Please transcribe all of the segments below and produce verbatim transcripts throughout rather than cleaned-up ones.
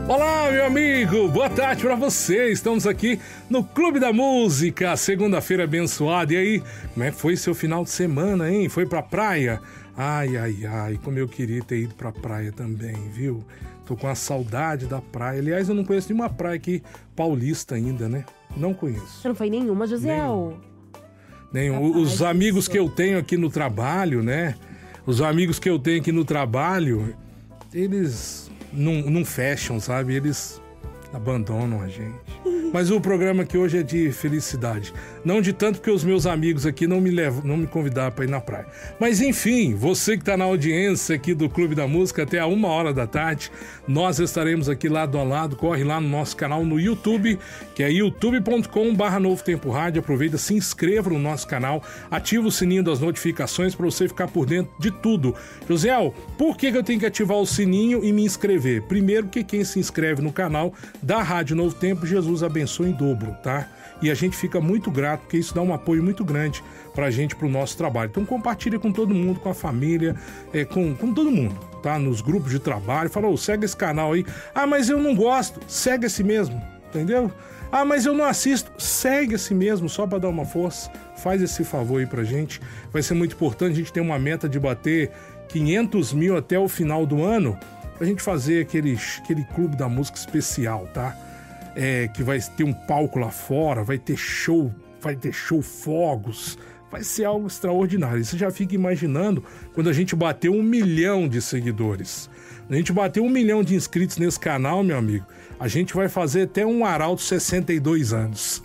Olá, meu amigo, boa tarde pra você. Estamos aqui no Clube da Música, segunda-feira abençoada. E aí, como é que foi seu final de semana, hein? Foi pra praia? Ai, ai, ai, como eu queria ter ido pra praia também, viu? Tô com a saudade da praia. Aliás, eu não conheço nenhuma praia aqui paulista ainda, né? Não conheço. Você não foi nenhuma, José? Nenhum. Nenhum. Os amigos que eu tenho aqui no trabalho, né? Os amigos que eu tenho aqui no trabalho, eles não, não fecham, sabe? Eles abandonam a gente. Mas o programa aqui hoje é de felicidade. Não de tanto porque os meus amigos aqui não me levam, não me convidaram para ir na praia. Mas enfim, você que está na audiência aqui do Clube da Música até a uma hora da tarde, nós estaremos aqui lado a lado. Corre lá no nosso canal no YouTube, que é youtube ponto com barra Novo Tempo Rádio. Aproveita, se inscreva no nosso canal, ativa o sininho das notificações para você ficar por dentro de tudo. José, por que, que eu tenho que ativar o sininho e me inscrever? Primeiro, que quem se inscreve no canal da Rádio Novo Tempo, Jesus abençoe em dobro, tá? E a gente fica muito grato, porque isso dá um apoio muito grande pra gente, pro nosso trabalho. Então compartilha com todo mundo, com a família, é, com, com todo mundo, tá? Nos grupos de trabalho. Fala, ô, segue esse canal aí. Ah, mas eu não gosto. Segue esse mesmo, entendeu? Ah, mas eu não assisto. Segue esse mesmo, só pra dar uma força. Faz esse favor aí pra gente. Vai ser muito importante. A gente tem uma meta de bater quinhentos mil até o final do ano, pra gente fazer aquele, aquele clube da música especial, tá? É, que vai ter um palco lá fora, vai ter show, vai ter show fogos, vai ser algo extraordinário. Você já fica imaginando quando a gente bater um milhão de seguidores. A gente bater um milhão de inscritos nesse canal, meu amigo, a gente vai fazer até um Arauto sessenta e dois anos.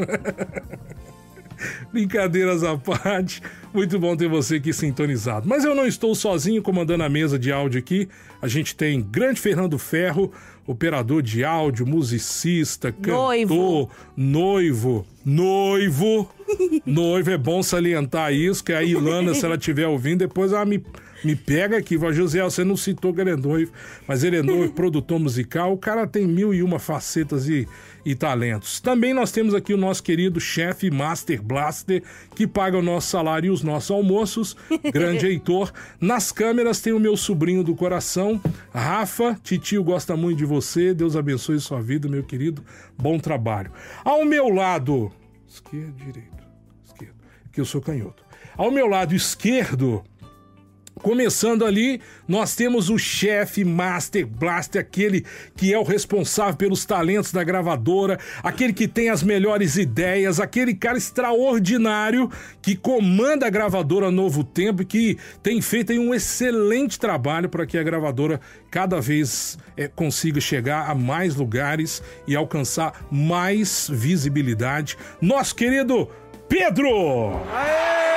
Brincadeiras à parte, muito bom ter você aqui sintonizado. Mas eu não estou sozinho comandando a mesa de áudio aqui. A gente tem grande Fernando Ferro, operador de áudio, musicista, cantor, noivo, noivo, noivo, é bom salientar isso, que a Ilana, se ela estiver ouvindo, depois ela me, me pega aqui, vai, José, você não citou que ele é noivo, mas ele é noivo, produtor musical, o cara tem mil e uma facetas e, e talentos. Também nós temos aqui o nosso querido chefe Master Blaster, que paga o nosso salário e os nossos almoços, grande Heitor. Nas câmeras tem o meu sobrinho do coração, Rafa, titio gosta muito de você, Deus abençoe sua vida, meu querido, bom trabalho. Ao meu lado, esquerdo, direito, esquerdo, que eu sou canhoto. Ao meu lado esquerdo, começando ali, nós temos o chefe Master Blaster, aquele que é o responsável pelos talentos da gravadora, aquele que tem as melhores ideias, aquele cara extraordinário que comanda a gravadora Novo Tempo e que tem feito aí um excelente trabalho para que a gravadora cada vez é, consiga chegar a mais lugares e alcançar mais visibilidade. Nosso querido Pedro! Aê!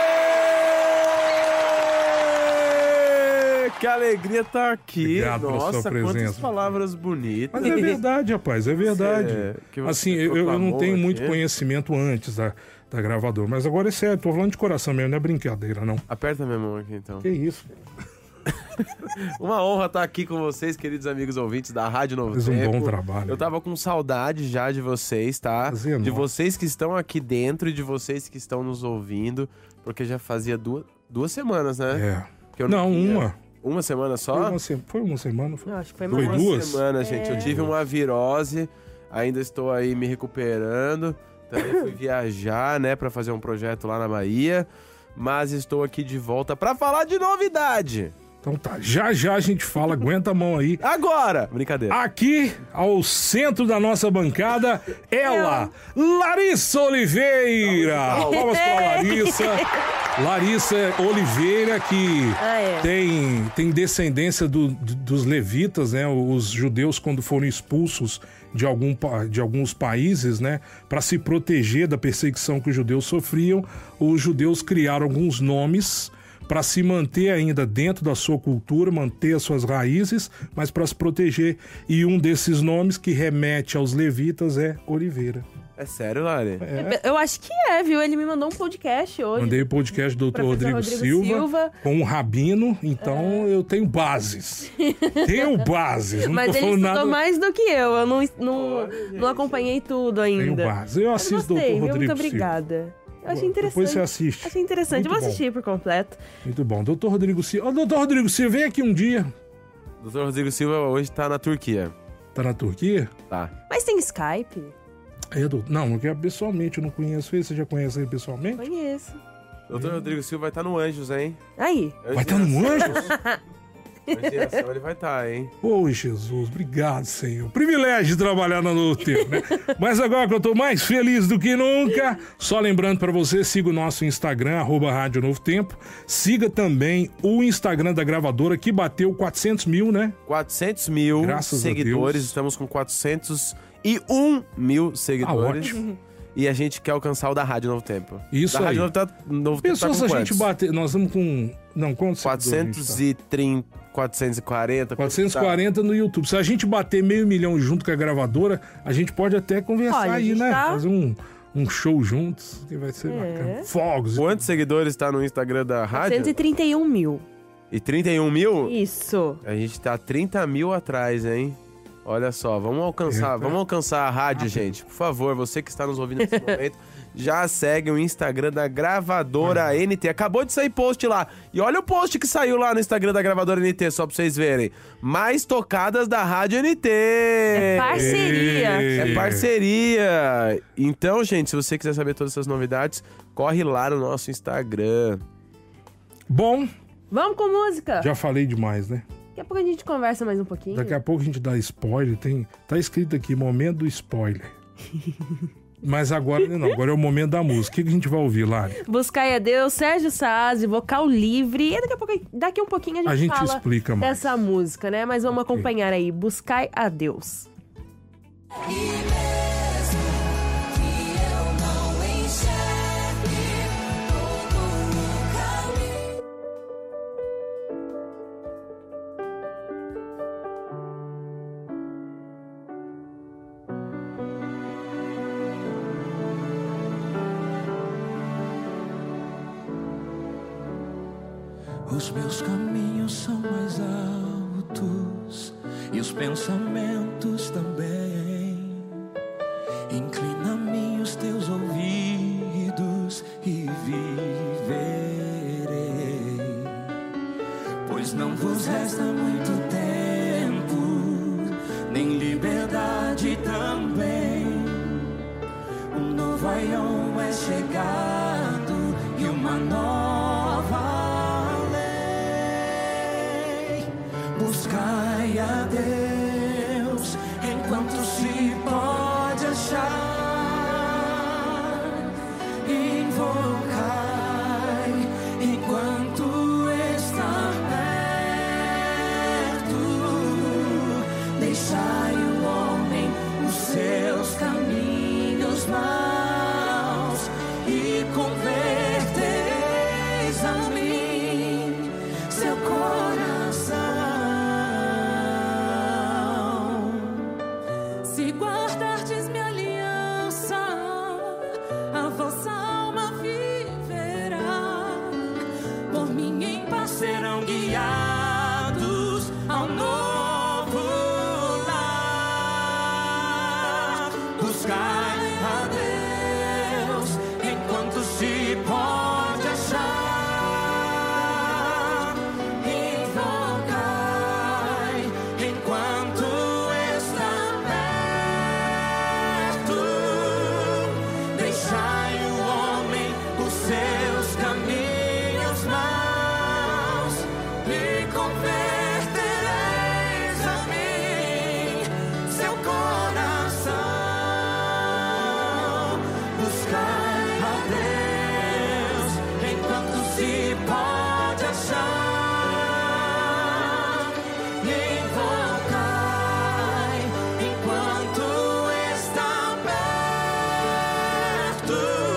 Que alegria estar aqui. Obrigado. Nossa, quantas palavras bonitas. Mas é verdade, rapaz, é verdade. É, assim, eu, eu não tenho aqui muito conhecimento antes da, da gravadora, mas agora é sério, tô falando de coração mesmo, não é brincadeira, não. Aperta minha mão aqui, então. Que isso? Uma honra estar aqui com vocês, queridos amigos ouvintes da Rádio Novo Fez Tempo. um bom trabalho. Eu tava com saudade já de vocês, tá? Fazendo. De vocês que estão aqui dentro e de vocês que estão nos ouvindo, porque já fazia duas, duas semanas, né? É. Que eu não, não uma. Uma semana só? Foi uma, se... foi uma semana. Foi, eu acho que foi, foi mais. duas? Uma semana, gente. É. Eu tive uma virose, ainda estou aí me recuperando. Também fui viajar, né, pra fazer um projeto lá na Bahia. Mas estou aqui de volta pra falar de novidade. Então tá, já já a gente fala, aguenta a mão aí. Agora! Brincadeira. Aqui, ao centro da nossa bancada, ela, Larissa Oliveira. Palmas pra Larissa. Larissa Oliveira, que ah, é. tem, tem descendência do, do, dos levitas, né? Os judeus, quando foram expulsos de, algum, de alguns países, né? Para se proteger da perseguição que os judeus sofriam, os judeus criaram alguns nomes para se manter ainda dentro da sua cultura, manter as suas raízes, mas para se proteger. E um desses nomes que remete aos levitas é Oliveira. É sério, Lari? É. Eu acho que é, viu? Ele me mandou um podcast hoje. Mandei o podcast do doutor Rodrigo, Rodrigo Silva, Silva com um rabino, então é. eu tenho bases. Tenho bases. Não Mas tô ele estudou nada... mais do que eu, eu não, não, não acompanhei tudo ainda. Tenho bases. Eu assisto o doutor Rodrigo Muito Silva. Obrigada. Eu achei interessante. Depois você assiste. Achei interessante. Muito eu vou bom. assistir por completo. Muito bom. doutor Rodrigo Silva. Ô, doutor Rodrigo Silva, vem aqui um dia. doutor Rodrigo Silva hoje tá na Turquia. Tá na Turquia? Tá. Mas tem Skype? É, do... Não, não quero pessoalmente, eu não conheço ele. Você já conhece ele pessoalmente? Conheço. Doutor Rodrigo Silva vai estar no Anjos, hein? Aí. Vai estar no Anjos? Anjos em Ação ele vai estar, hein? Ô, Jesus, obrigado, Senhor. Privilégio de trabalhar na Novo Tempo, né? Mas agora que eu tô mais feliz do que nunca, só lembrando pra você, siga o nosso Instagram, arroba Rádio Novo Tempo. Siga também o Instagram da gravadora, que bateu quatrocentos mil, né? quatrocentos mil Graças a seguidores. Deus. Estamos com quatrocentos e um mil seguidores. Ah, ótimo. E a gente quer alcançar o da Rádio Novo Tempo. Isso da aí. Rádio Novo, tá, Novo Tempo Pensou tá se com a quantos? gente bater... Nós estamos com... Não, quantos? quatrocentos e trinta, quatrocentos e quarenta. quatrocentos e quarenta no YouTube. Se a gente bater meio milhão junto com a gravadora, a gente pode até conversar Olha, a aí, gente né? tá- Fazer um, um show juntos, que vai ser É. bacana. Fogos. Quantos seguidores tá no Instagram da rádio? cento e trinta e um mil. E trinta e um mil? Isso. A gente tá trinta mil atrás, hein? Olha só, vamos alcançar, Eita. vamos alcançar a rádio, gente. Por favor, você que está nos ouvindo nesse momento, já segue o Instagram da Gravadora N T. Acabou de sair post lá. E olha o post que saiu lá no Instagram da Gravadora N T, só pra vocês verem. Mais tocadas da Rádio N T. É parceria. É parceria. Então, gente, se você quiser saber todas essas novidades, corre lá no nosso Instagram. Bom, Vamos com música? já falei demais, né? Daqui a pouco a gente conversa mais um pouquinho. Daqui a pouco a gente dá spoiler. Tem, tá escrito aqui, momento do spoiler. Mas agora não, agora é o momento da música. O que que a gente vai ouvir, Lari? Buscai a Deus, Sérgio Sazi, vocal livre. E daqui a, pouco, daqui a um pouquinho a gente, A gente fala explica mais. dessa música, né? Mas vamos Ok. acompanhar aí. Buscai a Deus. E mesmo que eu não enxergue todo o caminho. Os meus caminhos são mais altos e os pensamentos também. Inclina-me os teus ouvidos e viverei. Pois não vos resta muito tempo, nem liberdade também. Um novo aion é chegado e uma nova. Buscai a Deus enquanto se pode achar, invocai enquanto está perto, deixai o homem os seus caminhos maus e convertereis a mim seu coração. Se guardardes minha aliança, a vossa alma viverá. Por mim em paz Serão guiados ao novo lar. Buscai a Deus enquanto se pode achar, invocai enquanto está perto, deixai o homem os seus caminhos maus e convertereis a mim seu coração. Buscai a Deus enquanto se pode achar, invocai enquanto está perto,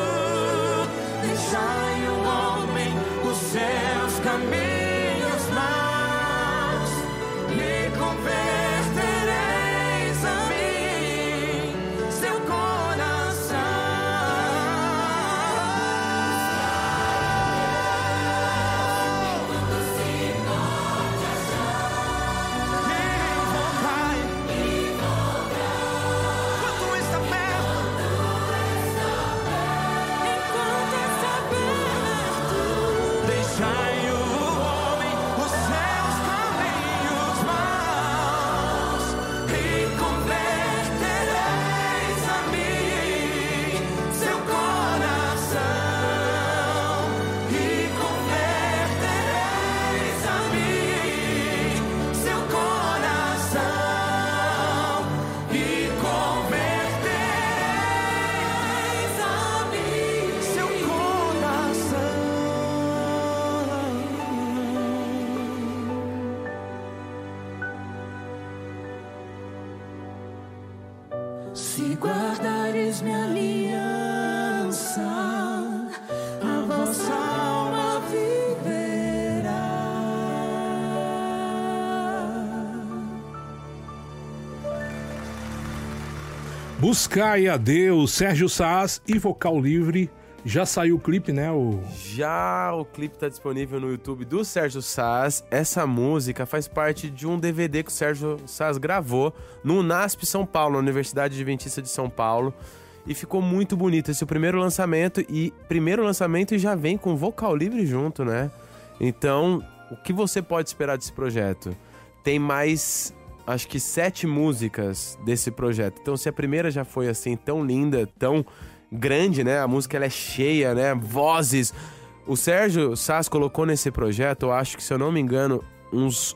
deixai o homem os seus caminhos maus e convertereis a mim seu coração. Invocai, enquanto está perto, enquanto está perto. deixai o homem os seus caminhos maus Se guardares minha aliança, a vossa alma viverá. Buscai a Deus, Sérgio Saas e Vocal Livre. Já saiu o clipe, né? O... Já o clipe tá disponível no YouTube do Sérgio Saas. Essa música faz parte de um D V D que o Sérgio Saas gravou no UNASP São Paulo, na Universidade Adventista de São Paulo. E ficou muito bonito. Esse é o primeiro lançamento e primeiro lançamento e já vem com Vocal Livre junto, né? Então, o que você pode esperar desse projeto? Tem mais, acho que sete músicas desse projeto. Então, se a primeira já foi assim tão linda, tão grande, né? A música ela é cheia, né? Vozes. O Sérgio Saas colocou nesse projeto, eu acho que, se eu não me engano, uns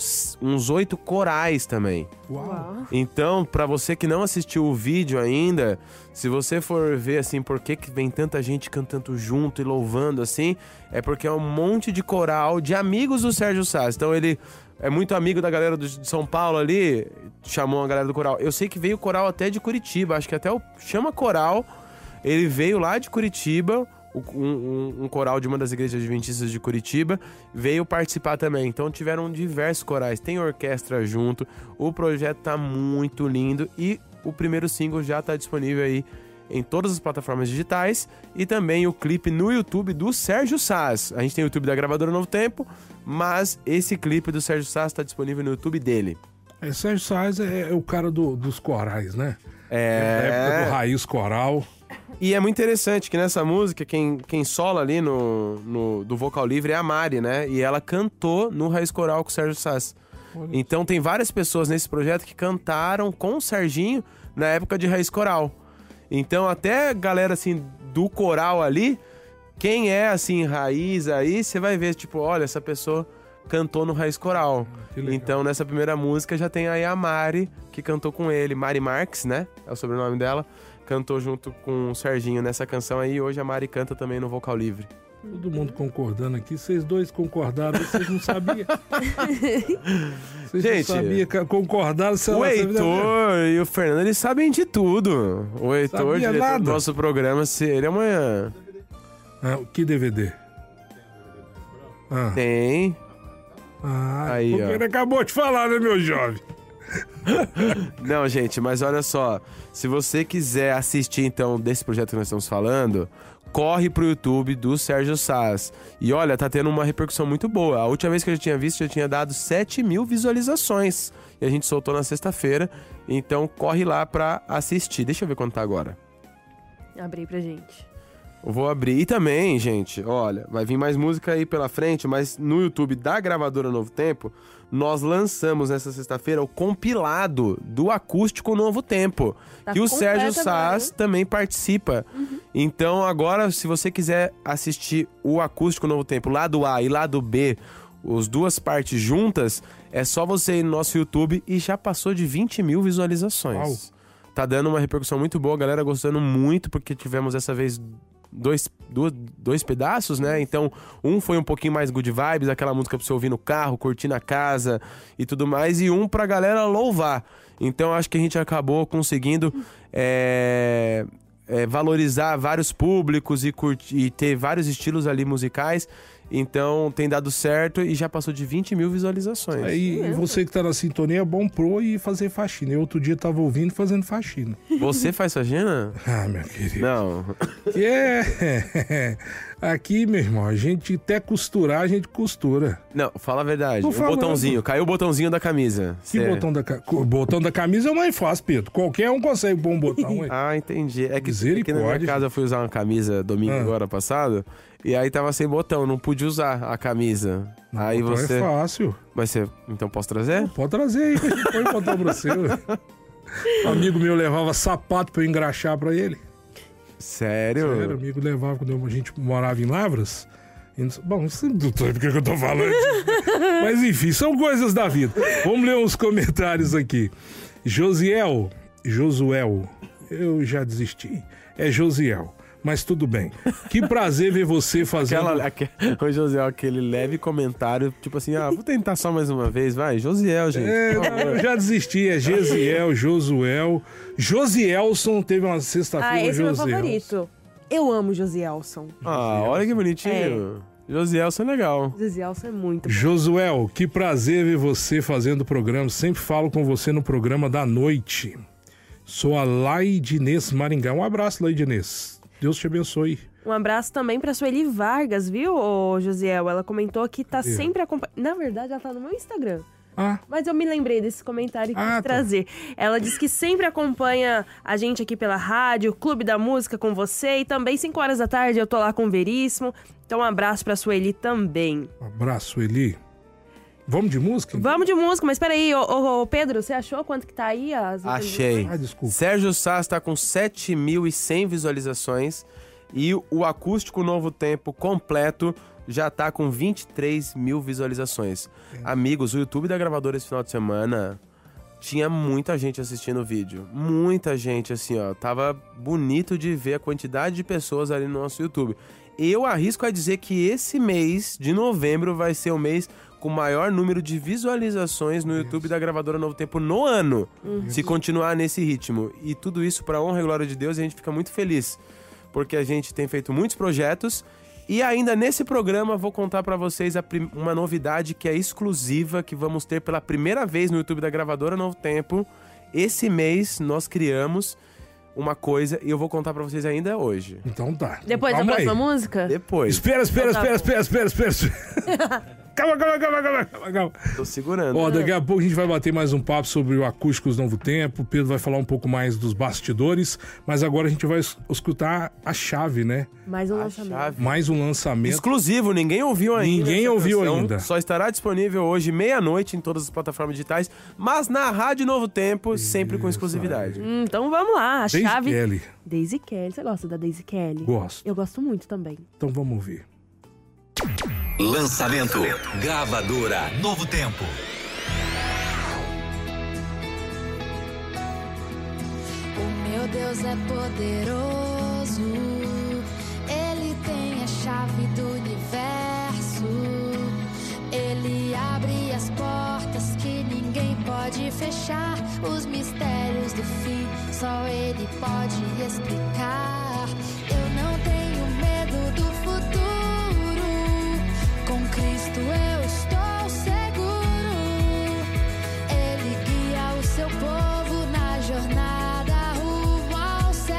uns oito corais também. Uau. Então, pra você que não assistiu o vídeo ainda, se você for ver assim, por que que vem tanta gente cantando junto e louvando assim, é porque é um monte de coral de amigos do Sérgio Saas. Então ele é muito amigo da galera do, de São Paulo ali, chamou a galera do coral. Eu sei que veio coral até de Curitiba, acho que até o Chama Coral, ele veio lá de Curitiba, um, um, um coral de uma das igrejas adventistas de Curitiba, veio participar também. Então tiveram diversos corais, tem orquestra junto, o projeto tá muito lindo e o primeiro single já tá disponível aí em todas as plataformas digitais e também o clipe no YouTube do Sérgio Saas. A gente tem o YouTube da gravadora Novo Tempo, mas esse clipe do Sérgio Saas tá disponível no YouTube dele. É, Sérgio Saas é, é o cara do, dos corais, né? É... Da época do Raiz Coral. E é muito interessante que nessa música, quem, quem sola ali no, no, do Vocal Livre é a Mari, né? E ela cantou no Raiz Coral com o Sérgio Saas. Então tem várias pessoas nesse projeto que cantaram com o Serginho na época de Raiz Coral. Então até galera assim do coral ali, quem é assim raiz aí, você vai ver, tipo, olha, essa pessoa cantou no Raiz Coral. Então nessa primeira música já tem aí a Mari, que cantou com ele, Mari Marques, né? É o sobrenome dela. Cantou junto com o Serginho nessa canção aí, e hoje a Mari canta também no Vocal Livre. Todo mundo concordando aqui, vocês dois concordaram, vocês não sabiam. Vocês Gente, não sabiam, concordaram. Sei o lá, Heitor e o Fernando, eles sabem de tudo. O Heitor, Sabia diretor nada. do nosso programa, seria amanhã. Ah, que D V D? Ah, Tem. ah Aí, porque ó. ele acabou de falar, né, meu jovem? Não, gente, mas olha só. Se você quiser assistir, então, desse projeto que nós estamos falando, corre pro YouTube do Sérgio Saas. E olha, tá tendo uma repercussão muito boa. A última vez que eu já tinha visto, já tinha dado sete mil visualizações. E a gente soltou na sexta-feira. Então, corre lá pra assistir. Deixa eu ver quanto tá agora. Abri pra gente. Eu vou abrir. E também, gente, olha, vai vir mais música aí pela frente, mas no YouTube da gravadora Novo Tempo, nós lançamos nessa sexta-feira o compilado do Acústico Novo Tempo, Tá que o completo Sérgio agora, Saas hein? também participa. Então agora, se você quiser assistir o Acústico Novo Tempo, lado A e lado B, as duas partes juntas, é só você ir no nosso YouTube e já passou de vinte mil visualizações. Uau. Tá dando uma repercussão muito boa, a galera gostando muito, porque tivemos dessa vez dois, dois, dois pedaços, né? Então, um foi um pouquinho mais good vibes, aquela música pra você ouvir no carro, curtir na casa e tudo mais, e um pra galera louvar. Então, acho que a gente acabou conseguindo é, é, valorizar vários públicos e, curtir, e ter vários estilos ali musicais. Então, tem dado certo e já passou de vinte mil visualizações. Aí você que tá na sintonia é bom pro e fazer faxina. Eu outro dia tava ouvindo fazendo faxina. Você faz faxina? Ah, meu querido. Não. Que é. Aqui, meu irmão, a gente até costurar, a gente costura. Não, fala a verdade. Tô Um falando. botãozinho. Caiu o botãozinho da camisa. Que Cê- botão da, ca- o botão da camisa é o mais fácil, Pedro. Qualquer um consegue pôr um botão. Ué. Ah, entendi. É que aqui na Misericórdia. minha casa eu fui usar uma camisa domingo Ah. agora passado. E aí tava sem botão, não pude usar a camisa. Aí Botão você. é fácil. Mas você. Então posso trazer? Pode trazer aí, põe o botão pra você. ué. Um amigo meu levava sapato pra eu engraxar pra ele. Sério? Sério, amigo levava quando a gente morava em Lavras. E não- Bom, você não sabe porque que eu tô falando. Mas enfim, são coisas da vida. Vamos ler uns comentários aqui. Josiel, Josuel, eu já desisti. É Josiel. Mas tudo bem. Que prazer ver você fazendo... Aquela, aque... Ô, Josiel, aquele leve comentário, tipo assim, ah, vou tentar só mais uma vez, vai. Josiel, gente. É, não, eu já desisti, é Gesiel, Josuel. Josielson teve uma sexta-feira. Ah, esse é meu Josielson. favorito. Eu amo Josielson. Ah, olha que bonitinho. Josielson é legal. Josielson é muito bom. Josuel, que prazer ver você fazendo o programa. Sempre falo com você no programa da noite. Sou a Laidinês Maringá. Um abraço, Laidinês. Deus te abençoe. Um abraço também pra Sueli Vargas, viu, ô, Josiel? Ela comentou que tá sempre acompanhando. Na verdade, ela tá no meu Instagram. Ah, Mas eu me lembrei desse comentário e quis Ah, tá. trazer. Ela diz que sempre acompanha a gente aqui pela rádio, Clube da Música com você. E também, cinco horas da tarde, eu tô lá com o Veríssimo. Então, um abraço pra Sueli também. um abraço, Eli. Vamos de música? Vamos de música, mas peraí, ô, ô, ô, Pedro, você achou quanto que tá aí as... Achei. Ah, desculpa. Sérgio Sá está com sete mil e cem visualizações e o Acústico Novo Tempo completo já tá com vinte e três mil visualizações. Amigos, o YouTube da gravadora esse final de semana tinha muita gente assistindo o vídeo. Muita gente, assim, ó. Tava bonito de ver a quantidade de pessoas ali no nosso YouTube. Eu arrisco a dizer que esse mês de novembro vai ser o mês com o maior número de visualizações no YouTube da gravadora Novo Tempo no ano, se continuar nesse ritmo. E tudo isso para honra e glória de Deus, e a gente fica muito feliz, porque a gente tem feito muitos projetos. E ainda nesse programa vou contar para vocês a prim- uma novidade que é exclusiva, que vamos ter pela primeira vez no YouTube da gravadora Novo Tempo. Esse mês nós criamos uma coisa e eu vou contar para vocês ainda hoje. Então tá. Depois da Calma próxima aí. música? Depois. Espera, espera, Então tá espera, bom. espera, espera, espera. Calma, calma, calma, calma, calma, calma. Tô segurando. Ó, daqui a pouco a gente vai bater mais um papo sobre o Acústicos Novo Tempo. O Pedro vai falar um pouco mais dos bastidores, mas agora a gente vai es- escutar a chave, né? Mais um A lançamento. chave. Mais um lançamento. Exclusivo, ninguém ouviu ainda. Ninguém essa ouviu canção. ainda. Só estará disponível hoje, meia-noite, em todas as plataformas digitais, mas na Rádio Novo Tempo, sempre com exclusividade. Hum, então vamos lá, a Daisy chave... Kelly. Daisy Kelly. Você gosta da Daisy Kelly? Gosto. Eu gosto muito também. Então vamos ouvir. Lançamento. Gravadora Novo Tempo. O meu Deus é poderoso, Ele tem a chave do universo. Ele abre as portas que ninguém pode fechar. Os mistérios do fim, só Ele pode explicar. Eu não tenho medo do futuro. Com Cristo eu estou seguro. Ele guia o seu povo na jornada rumo ao céu.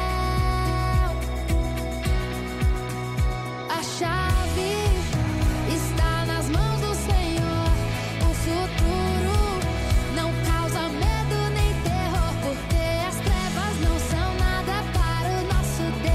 A chave está nas mãos do Senhor. O futuro não causa medo nem terror, porque as trevas não são nada para o nosso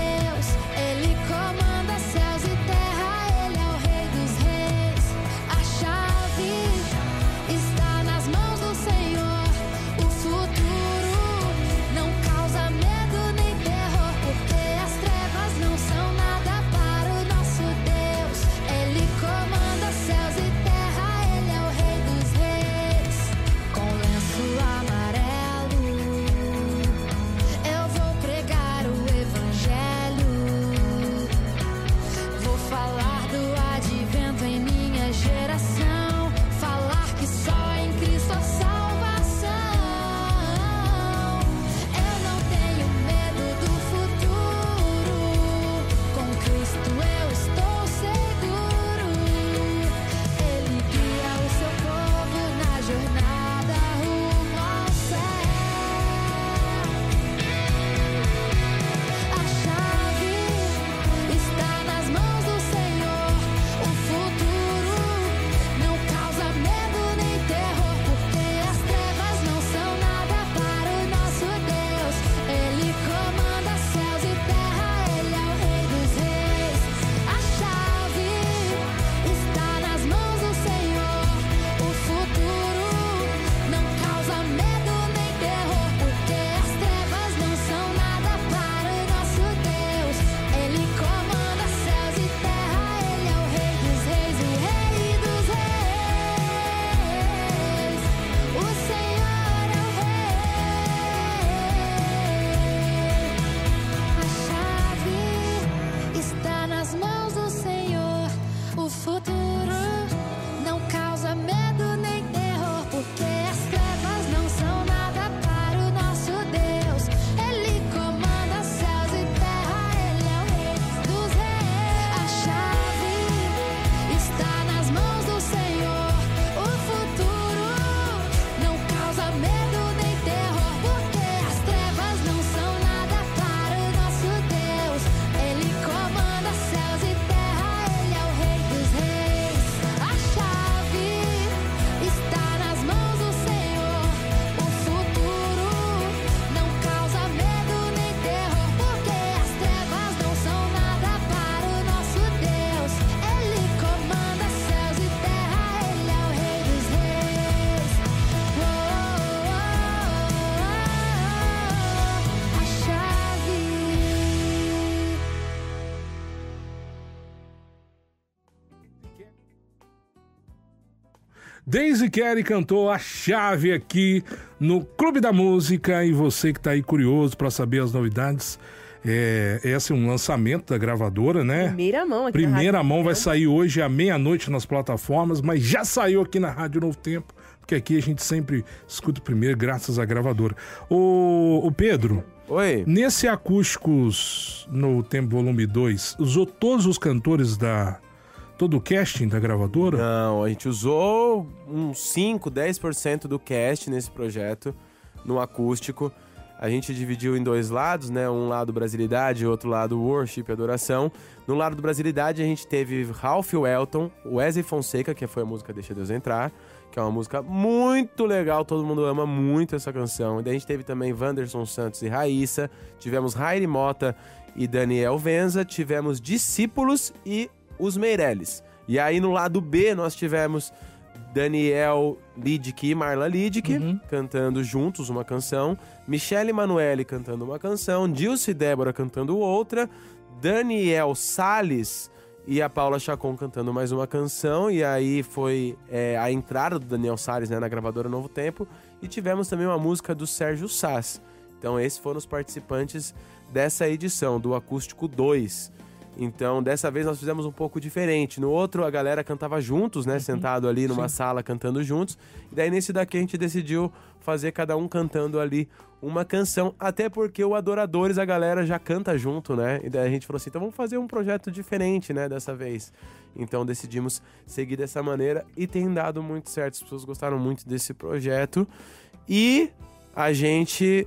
Daisy Carey cantou A Chave aqui no Clube da Música. E você que tá aí curioso para saber as novidades, é, esse é um lançamento da gravadora, né? Primeira mão aqui Primeira na Rádio mão vai Tempo. sair hoje à meia-noite nas plataformas, mas já saiu aqui na Rádio Novo Tempo, porque aqui a gente sempre escuta primeiro, graças à gravadora. Ô, ô Pedro, Oi. nesse Acústicos no Tempo Volume dois, usou todos os cantores da... todo o casting da gravadora? Não, a gente usou uns cinco, dez por cento do cast nesse projeto, no acústico. A gente dividiu em dois lados, né? Um lado Brasilidade e outro lado Worship e Adoração. No lado do Brasilidade a gente teve Ralph Welton, Wesley Fonseca, que foi a música Deixa Deus Entrar, que é uma música muito legal, todo mundo ama muito essa canção. E daí a gente teve também Wanderson Santos e Raíssa, tivemos Rairi Mota e Daniel Venza, tivemos Discípulos e Os Meirelles. E aí no lado B nós tivemos Daniel Lidick e Marla Lidick Uhum. cantando juntos uma canção, Michele Manoeli cantando uma canção, Dilce e Débora cantando outra, Daniel Salles e a Paula Chacon cantando mais uma canção. E aí foi é, a entrada do Daniel Salles, né, na gravadora Novo Tempo. E tivemos também uma música do Sérgio Sass. Então esses foram os participantes dessa edição, do Acústico dois. Então, dessa vez nós fizemos um pouco diferente. No outro, a galera cantava juntos, né? Sentado ali numa Sim. sala, cantando juntos. E daí, nesse daqui, a gente decidiu fazer cada um cantando ali uma canção. Até porque o Adoradores, a galera já canta junto, né? E daí a gente falou assim, então vamos fazer um projeto diferente, né? Dessa vez. Então, decidimos seguir dessa maneira. E tem dado muito certo. As pessoas gostaram muito desse projeto. E a gente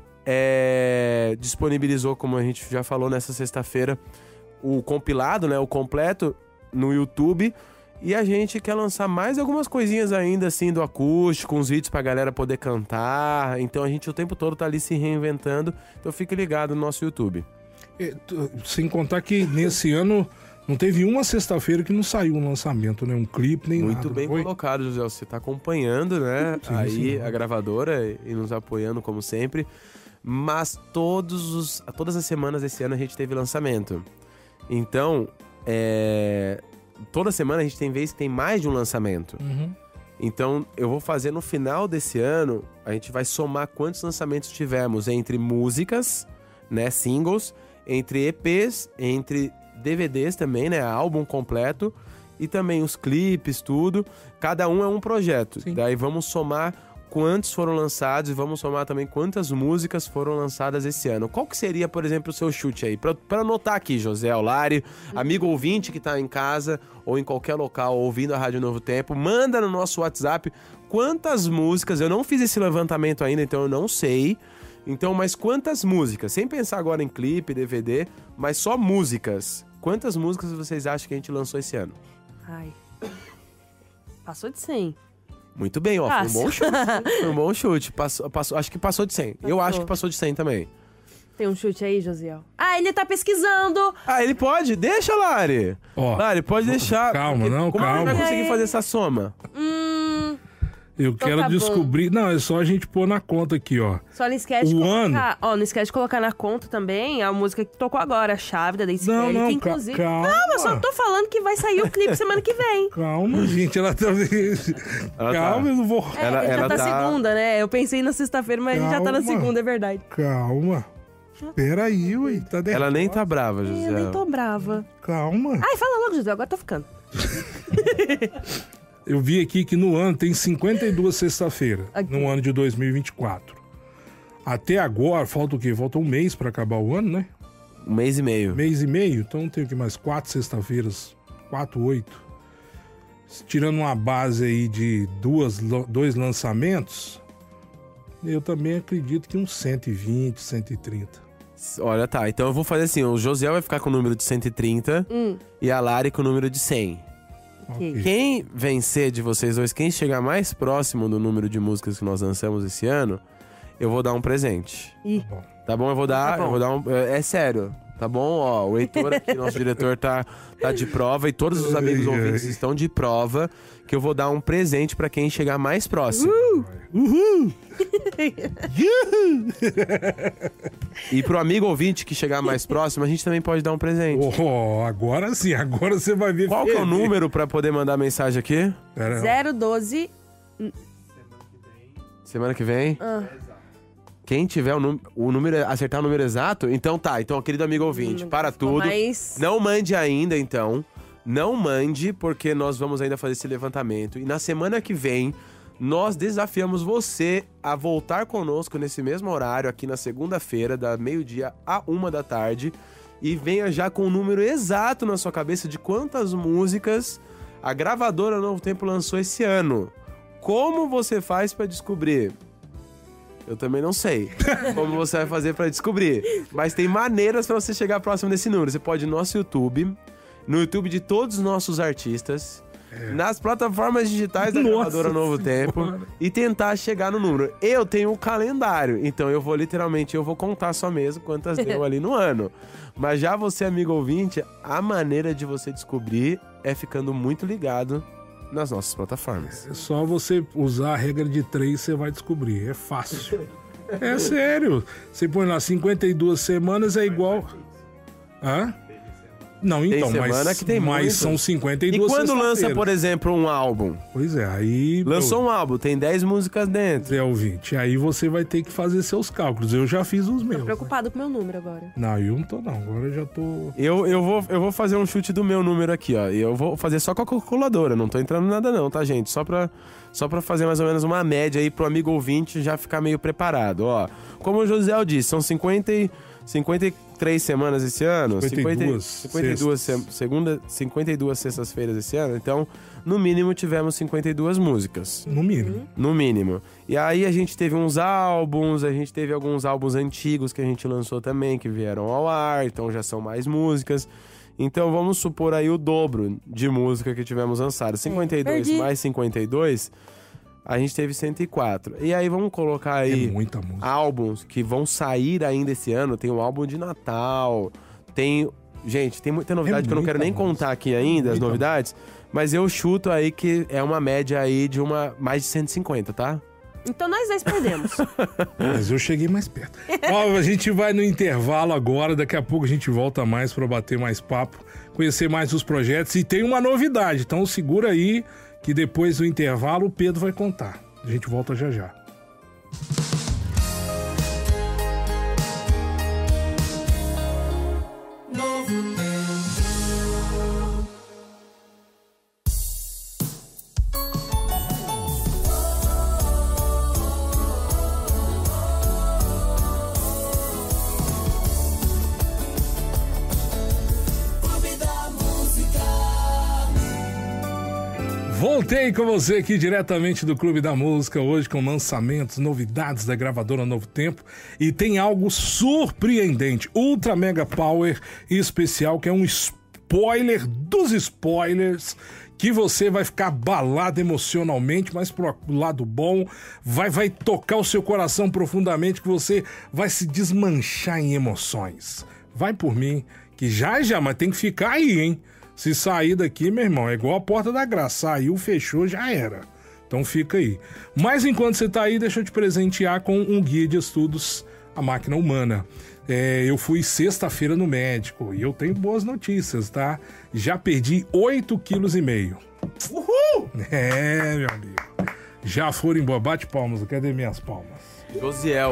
é, disponibilizou, como a gente já falou, nessa sexta-feira, o compilado, né, o completo no YouTube, e a gente quer lançar mais algumas coisinhas ainda assim do acústico, uns vídeos pra galera poder cantar. Então a gente o tempo todo tá ali se reinventando, então fique ligado no nosso YouTube. É, t- sem contar que nesse ano não teve uma sexta-feira que não saiu um lançamento, né? Um clipe, nem Muito nada. bem foi? colocado, José, você tá acompanhando, né, Sim, aí sim. a gravadora e nos apoiando como sempre, mas todos os, todas as semanas desse ano a gente teve lançamento. Então, é, toda semana a gente tem vez que tem mais de um lançamento. Uhum. Então, eu vou fazer no final desse ano, a gente vai somar quantos lançamentos tivemos entre músicas, né, singles, entre E Ps, entre D V Ds também, né, álbum completo, e também os clipes, tudo. Cada um é um projeto. Sim. Daí vamos somar quantos foram lançados e vamos somar também quantas músicas foram lançadas esse ano. Qual que seria, por exemplo, o seu chute aí? Pra, pra anotar aqui, José Olari, amigo ouvinte que tá em casa ou em qualquer local ouvindo a Rádio Novo Tempo, manda no nosso WhatsApp quantas músicas, eu não fiz esse levantamento ainda, então eu não sei, então, mas quantas músicas, sem pensar agora em clipe, D V D, mas só músicas, quantas músicas vocês acham que a gente lançou esse ano? Ai. Passou de cem. Muito bem, ó, foi um Fácil. bom chute. Foi um bom chute. Passou, passou, acho que passou de cem. Eu Passou. acho que passou de cem também. Tem um chute aí, Josiel? Ah, ele tá pesquisando! Ah, ele pode? Deixa, Lari. Ó, Lari, pode deixar. calma, porque não, como ele calma. vai conseguir Aí. fazer essa soma? Hum. Eu Então quero tá bom. descobrir... Não, é só a gente pôr na conta aqui, ó. Só não esquece de O colocar. Ó, não esquece de colocar na conta também a música que tocou agora, a chave da Daisy Não, Kelly, não, que ca- inclusive. calma. Calma, eu só tô falando que vai sair o clipe semana que vem. Calma, gente, ela tá... Ela Calma, tá- eu não vou... É, Ela- a gente ela já tá, tá- segunda, né? Eu pensei na sexta-feira, mas a gente já tá na Calma. segunda, é verdade. Calma. Peraí, ué, tá derrota. Ela nem tá brava, José. Eu nem tô brava. Calma. Ai, fala logo, José, agora tô ficando. Eu vi aqui que no ano tem cinquenta e duas sexta-feiras, Aqui. no ano de dois mil e vinte e quatro. Até agora, falta o quê? Falta um mês pra acabar o ano, né? Um mês e meio. Mês e meio, então tem o que mais? Quatro sexta-feiras, quatro, oito. Tirando uma base aí de duas, lo- dois lançamentos, eu também acredito que uns cento e vinte, cento e trinta. Olha, tá. Então eu vou fazer assim: o José vai ficar com o número de cento e trinta Hum, e a Lari com o número de cem. ok. Quem vencer de vocês dois, quem chegar mais próximo do número de músicas que nós lançamos esse ano, eu vou dar um presente. Ih, Bom, Tá bom? Eu vou dar. Tá bom. Eu vou dar um. É, é sério. Tá bom? Ó, o Heitor aqui, nosso diretor, tá, tá de prova e todos os amigos Ai, ai. ouvintes estão de prova que eu vou dar um presente pra quem chegar mais próximo. E pro amigo ouvinte que chegar mais próximo, a gente também pode dar um presente. oh, agora sim, agora você vai ver. Qual que é o ferver. número pra poder mandar mensagem aqui? Pera, zero doze Semana que vem? Ah. Quem tiver o, num- o número, acertar o número exato, então tá. Então, querido amigo ouvinte, Hum, para ficou tudo. mais- Não mande ainda, então. Não mande, porque nós vamos ainda fazer esse levantamento. E na semana que vem, nós desafiamos você a voltar conosco nesse mesmo horário, aqui na segunda-feira, da meio-dia a uma da tarde. E venha já com o número exato na sua cabeça de quantas músicas a gravadora Novo Tempo lançou esse ano. Como você faz pra descobrir? Eu também não sei como você vai fazer pra descobrir. Mas tem maneiras pra você chegar próximo desse número. Você pode ir no nosso YouTube, no YouTube de todos os nossos artistas, nas plataformas digitais da Nossa gravadora Novo Tempo Senhora. e tentar chegar no número. Eu tenho um calendário, então eu vou literalmente, eu vou contar só mesmo quantas deu ali no ano. Mas já você, amigo ouvinte, a maneira de você descobrir é ficando muito ligado nas nossas plataformas. É só você usar a regra de três, você vai descobrir. É fácil. É sério. Você põe lá cinquenta e duas semanas, é igual... Hã? Não, então, semana mas, que tem mas muito. são cinquenta e E duas quando lança, sexta-feiras. por exemplo, um álbum? Pois é, aí... Lançou um álbum, tem dez músicas dentro. Zé ouvinte, aí você vai ter que fazer seus cálculos. Eu já fiz os meus. Tô preocupado com o meu número agora. Não, eu não tô não. Agora eu já tô... Eu, eu, vou, eu vou fazer um chute do meu número aqui, ó. E eu vou fazer só com a calculadora, não tô entrando nada não, tá, gente? Só pra, só pra fazer mais ou menos uma média aí pro amigo ouvinte já ficar meio preparado, ó. Como o José disse, são cinquenta e, cinquenta e três semanas esse ano. cinquenta e duas cinquenta e duas se- segunda, cinquenta e duas sextas-feiras esse ano. Então, no mínimo, tivemos cinquenta e duas músicas. No mínimo. No mínimo. E aí a gente teve uns álbuns, a gente teve alguns álbuns antigos que a gente lançou também, que vieram ao ar, então já são mais músicas. Então vamos supor aí o dobro de música que tivemos lançado. cinquenta e dois perdi. mais cinquenta e dois, a gente teve cento e quatro. E aí vamos colocar aí É muita música. álbuns que vão sair ainda esse ano. Tem um álbum de Natal, tem... Gente, tem muita novidade É que eu não quero nem muita música. contar aqui ainda, as Muita novidades. Mas eu chuto aí que é uma média aí de uma mais de cento e cinquenta, tá? Então nós dois perdemos. Mas eu cheguei mais perto. Ó, a gente vai no intervalo agora, daqui a pouco a gente volta mais pra bater mais papo, conhecer mais os projetos. E tem uma novidade, então segura aí que depois do intervalo o Pedro vai contar. A gente volta já já. Voltei com você aqui diretamente do Clube da Música, hoje com lançamentos, novidades da gravadora Novo Tempo. E tem algo surpreendente, Ultra Mega Power especial, que é um spoiler dos spoilers, que você vai ficar abalado emocionalmente, mas pro lado bom, vai, vai tocar o seu coração profundamente, que você vai se desmanchar em emoções. Vai por mim, que já já, mas tem que ficar aí, hein? Se sair daqui, meu irmão, é igual a Porta da Graça. Saiu, fechou, já era. Então fica aí. Mas enquanto você tá aí, deixa eu te presentear com um guia de estudos, A Máquina Humana. É, eu fui sexta-feira no médico e eu tenho boas notícias, tá? Já perdi oito vírgula cinco quilos. Uhul! É, meu amigo. Já foram embora. Bate palmas, cadê minhas palmas? Josiel.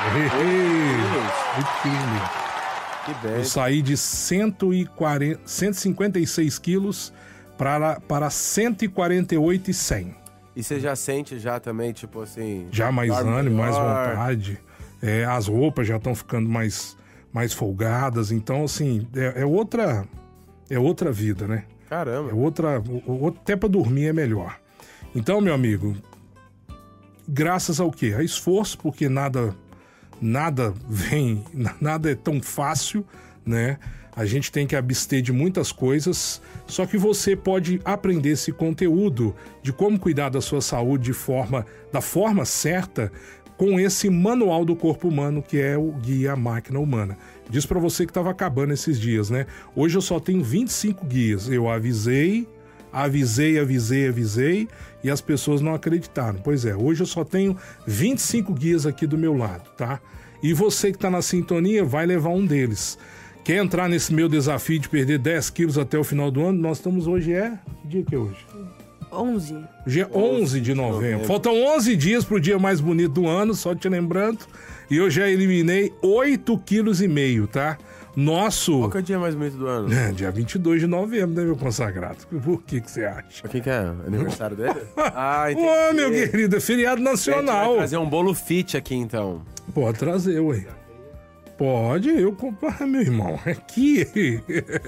Muito lindo. Que bem. Eu saí de cento e quarenta, cento e cinquenta e seis quilos para, para cento e quarenta e oito e cem. E você já sente já também, tipo assim... Já mais dorme ânimo, mais melhor. vontade. É, as roupas já estão ficando mais, mais folgadas. Então, assim, é, é outra é outra vida, né? É Caramba. outra... o- o- Até para dormir é melhor. Então, meu amigo, graças ao quê? A esforço, porque nada... Nada vem, nada é tão fácil, né? A gente tem que abster de muitas coisas, só que você pode aprender esse conteúdo de como cuidar da sua saúde de forma, da forma certa com esse manual do corpo humano que é o Guia Máquina Humana. Diz pra você que tava acabando esses dias, né? Hoje eu só tenho vinte e cinco guias. Eu avisei, avisei, avisei, avisei e as pessoas não acreditaram. Pois é, hoje eu só tenho vinte e cinco guias aqui do meu lado, tá? E você que tá na sintonia vai levar um deles. Quer entrar nesse meu desafio de perder dez quilos até o final do ano? Nós estamos hoje, é... Que dia que é hoje? onze. Dia onze de novembro. Faltam onze dias pro dia mais bonito do ano, só te lembrando. E eu já eliminei oito vírgula cinco quilos, tá? Nosso... Qual que é o dia mais bonito do ano? É, dia vinte e dois de novembro, né, meu consagrado? Por que que você acha? Quem que é? Aniversário dele? Ah, entendi. Ô, meu querido, é feriado A gente nacional. vai trazer um bolo fit aqui, então. Pode trazer, ué. Pode, eu comprar, meu irmão. Aqui.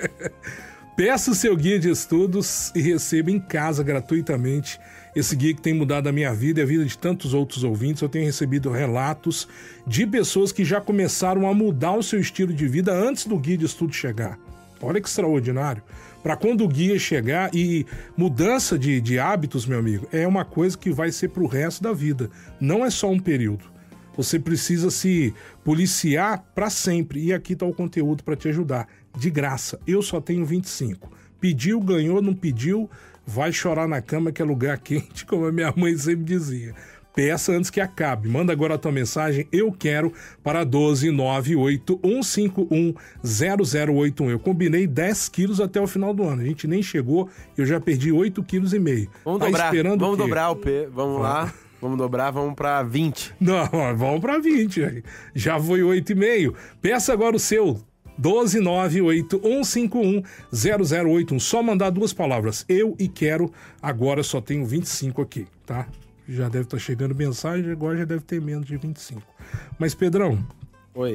Peça o seu guia de estudos e receba em casa gratuitamente esse guia que tem mudado a minha vida e a vida de tantos outros ouvintes. Eu tenho recebido relatos de pessoas que já começaram a mudar o seu estilo de vida antes do guia de estudo chegar. Olha que extraordinário. Para quando o guia chegar, e mudança de, de hábitos, meu amigo, é uma coisa que vai ser pro resto da vida. Não é só um período. Você precisa se policiar para sempre. E aqui está o conteúdo para te ajudar. De graça. Eu só tenho vinte e cinco. Pediu, ganhou, não pediu, vai chorar na cama que é lugar quente, como a minha mãe sempre dizia. Peça antes que acabe. Manda agora a tua mensagem, eu quero, para doze nove oito um cinco um zero zero oito um. Eu combinei dez quilos até o final do ano. A gente nem chegou, eu já perdi oito vírgula cinco quilos. Vamos Tá dobrar, esperando vamos o quê? dobrar o P. Vamos lá. Vamos dobrar, vamos pra vinte. Não, vamos para vinte. Já foi oito vírgula cinco. Peça agora o seu. doze nove oito um cinco um zero zero oito um. Só mandar duas palavras. Eu e quero. Agora só tenho vinte e cinco aqui, tá? Já deve estar chegando mensagem, agora já deve ter menos de vinte e cinco. Mas, Pedrão, Oi.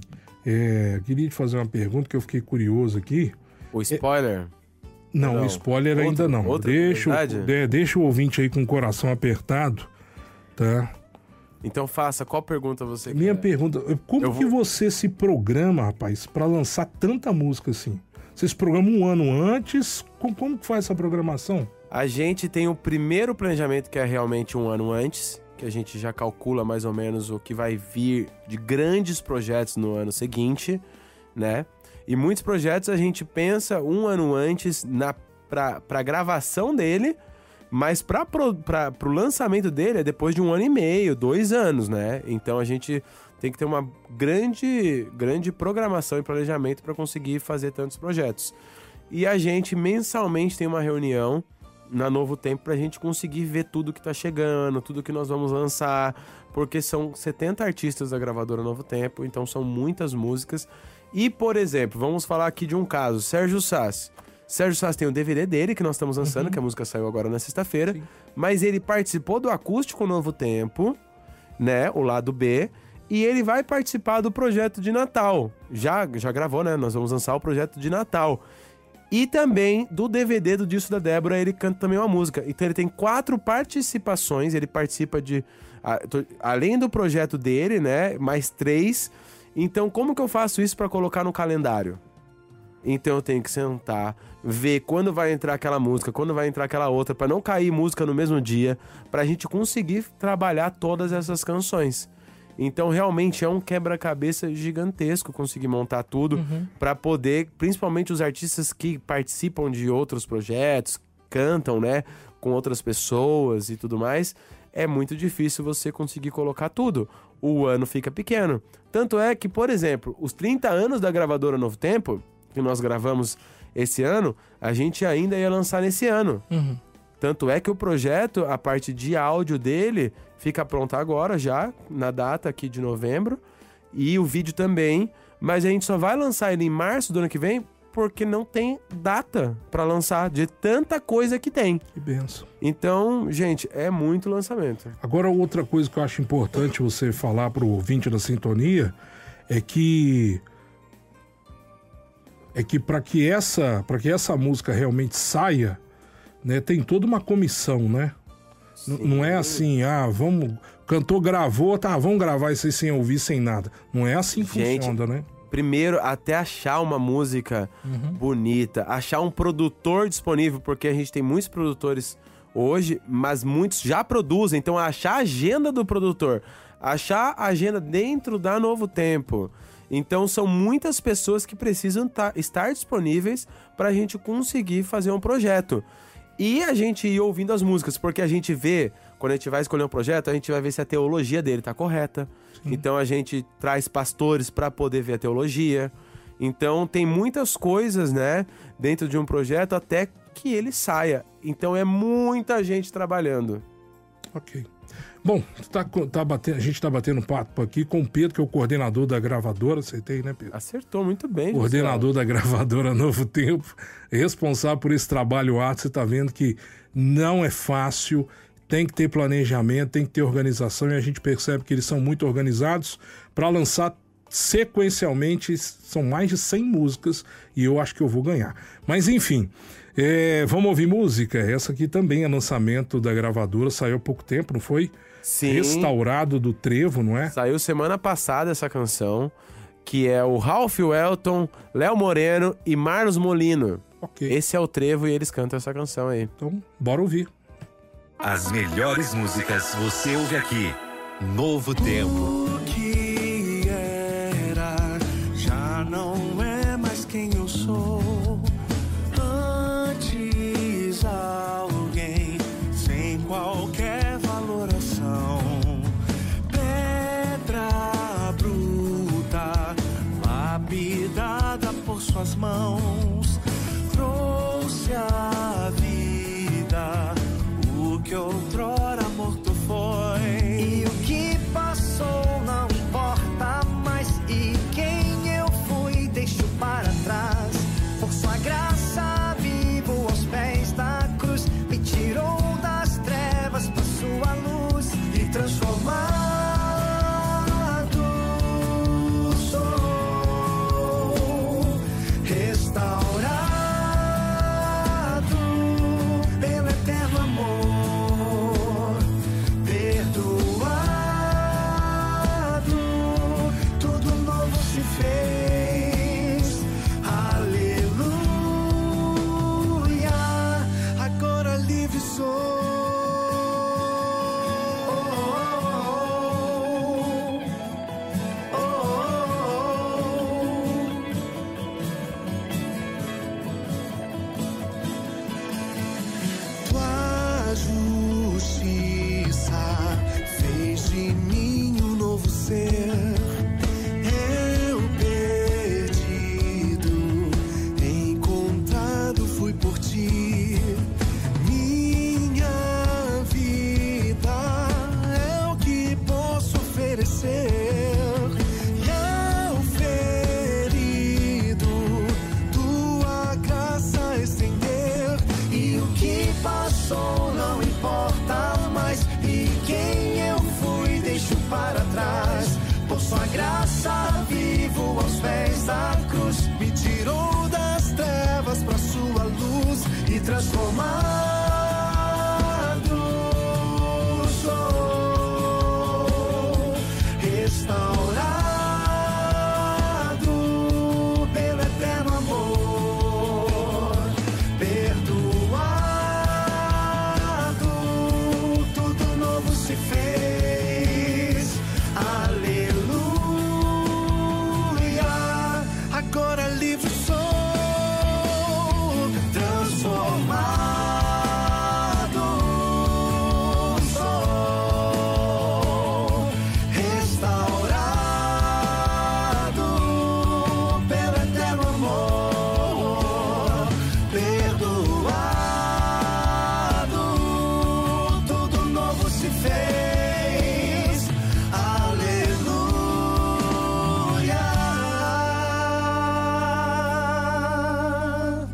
é, queria te fazer uma pergunta que eu fiquei curioso aqui. O spoiler? Não, Não. spoiler Outra- ainda não. outra Deixa, o- curiosidade? de- deixa o ouvinte aí com o coração apertado, tá? Então faça, qual pergunta você quer? Minha pergunta, como Eu que vou- você se programa, rapaz, pra lançar tanta música assim? Você se programa um ano antes? Como, como que faz essa programação? A gente tem o primeiro planejamento, que é realmente um ano antes, que a gente já calcula mais ou menos o que vai vir de grandes projetos no ano seguinte, né? E muitos projetos a gente pensa um ano antes na, pra, pra gravação dele, mas para o lançamento dele é depois de um ano e meio, dois anos, né? Então a gente tem que ter uma grande, grande programação e planejamento para conseguir fazer tantos projetos. E a gente mensalmente tem uma reunião na Novo Tempo pra gente conseguir ver tudo que tá chegando, tudo que nós vamos lançar, porque são setenta artistas da gravadora Novo Tempo, então são muitas músicas. E, por exemplo, vamos falar aqui de um caso, Sérgio Sass. Sérgio Sass tem o D V D dele, que nós estamos lançando, que a música saiu agora na sexta-feira, mas ele participou do Acústico Novo Tempo, né, o lado B, e ele vai participar do projeto de Natal. Já, já gravou, né, nós vamos lançar o projeto de Natal. E também do D V D do disco da Débora, ele canta também uma música. Então ele tem quatro participações, ele participa de... a- to- além do projeto dele, né, mais três. Então como que eu faço isso pra colocar no calendário? Então eu tenho que sentar, ver quando vai entrar aquela música, quando vai entrar aquela outra, pra não cair música no mesmo dia, pra gente conseguir trabalhar todas essas canções. Então realmente é um quebra-cabeça gigantesco conseguir montar tudo pra poder, principalmente os artistas que participam de outros projetos, cantam, né, com outras pessoas e tudo mais, é muito difícil você conseguir colocar tudo. O ano fica pequeno. Tanto é que, por exemplo, os trinta anos da gravadora Novo Tempo, que nós gravamos esse ano, a gente ainda ia lançar nesse ano. Tanto é que o projeto, a parte de áudio dele, fica pronta agora já, na data aqui de novembro. E o vídeo também. Mas a gente só vai lançar ele em março do ano que vem, porque não tem data pra lançar, de tanta coisa que tem. Que benção. Então, gente, é muito lançamento. Agora, outra coisa que eu acho importante você falar pro ouvinte da sintonia é que é que para que essa para que essa música realmente saia, né, tem toda uma comissão, né? N- não é assim, ah, vamos, o cantor gravou, tá, vamos gravar isso aí sem ouvir, sem nada. Não é assim que Gente, funciona, né? Primeiro, até achar uma música bonita, achar um produtor disponível, porque a gente tem muitos produtores hoje, mas muitos já produzem. Então, achar a agenda do produtor, achar a agenda dentro da Novo Tempo. Então, são muitas pessoas que precisam tá- estar disponíveis para a gente conseguir fazer um projeto. E a gente ir ouvindo as músicas, porque a gente vê, quando a gente vai escolher um projeto, a gente vai ver se a teologia dele tá correta. Então a gente traz pastores para poder ver a teologia. Então tem muitas coisas, né, dentro de um projeto, até que ele saia. Então é muita gente trabalhando. Ok. Bom, tu tá, co- tá batendo, a gente tá batendo papo aqui com o Pedro, que é o coordenador da gravadora. Acertei, né, Pedro? Acertou muito bem, Coordenador da gravadora Novo Tempo, responsável por esse trabalho árduo. Você tá vendo que não é fácil, tem que ter planejamento, tem que ter organização, e a gente percebe que eles são muito organizados para lançar sequencialmente. São mais de cem músicas e eu acho que eu vou ganhar. Mas enfim, é, vamos ouvir música? Essa aqui também é lançamento da gravadora, saiu há pouco tempo, não foi? Sim. Restaurado do Trevo, não é? Saiu semana passada essa canção, que é o Ralph Welton, Léo Moreno e Marlos Molino. Ok, Esse é o Trevo e eles cantam essa canção aí. então bora ouvir. As melhores músicas você ouve aqui. Novo Tempo. O que era já não é mais quem eu sou. Antes alguém sem qualquer valoração, pedra bruta, lapidada por suas mãos, trouxe à vida o que outrora morto foi. E o que passou não importa mais. E quem eu fui deixo para trás. Por sua graça vivo aos pés da cruz. Me tirou das trevas para sua luz. E transformado sou, restaurado pelo eterno amor, perdoado, tudo novo se fez. Aleluia, agora livre sou. Oh, oh, oh. Tua justiça fez de mim um novo ser. Eu perdido, encontrado fui por ti. Minha vida é o que posso oferecer. E ao ferido, tua graça estender. E o que passou não importa mais. E quem eu fui deixo para trás. Por sua graça vivo aos pés da cruz. Me tirou das trevas para sua luz. E transformado sou, restaurado pelo eterno amor, perdoado, tudo novo se fez. Aleluia, agora livre sou, transformado sou, restaurado pelo eterno amor, perdoado, tudo novo se fez. Aleluia.